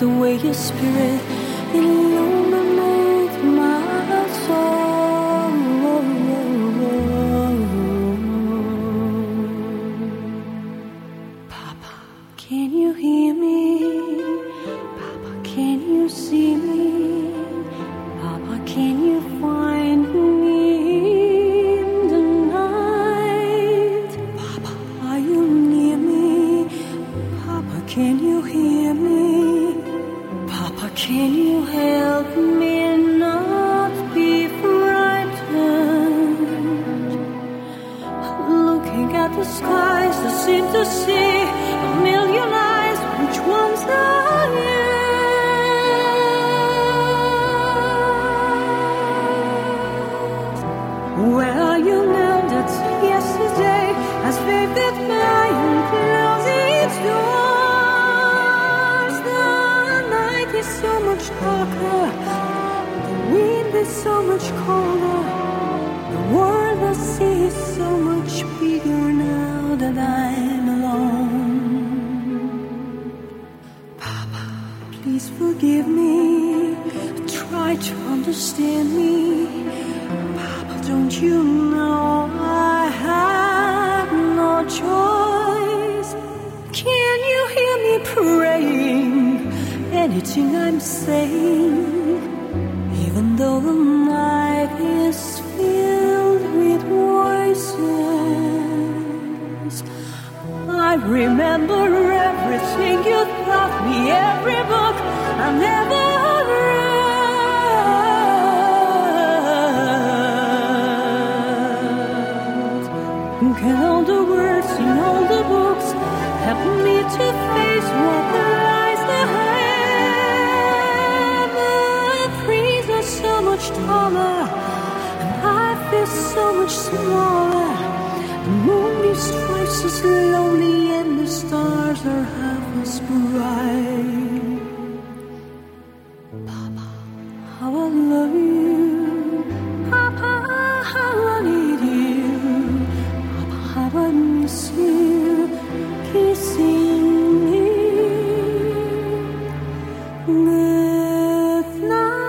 the way your spirit illuminates my soul. Papa, can you hear me? Papa, can you see me? Papa, can you find me in the night? Papa, are you near me? Papa, can you hear me? Papa, can you help me not be frightened? Looking at the skies, I seem to see a million eyes. Which ones are yours? Where are you now that yesterday has faded by and closed its doors? The night is so much darker, the wind is so much colder, the world I see is so much bigger now that I'm alone. Papa, please forgive me, try to understand me. Papa, don't you know I have no choice? Can you hear me praying anything I'm saying? Even though the night is filled with voices, I remember everything you taught me, every book I never read. Can all the words in all the books help me to face what lies ahead? The trees are so much taller, and I feel so much smaller. The moon is twice as lonely, and the stars are half as bright. Papa, how I love you. Papa, how I need you. Papa, how I miss you. Kissing me. Good night.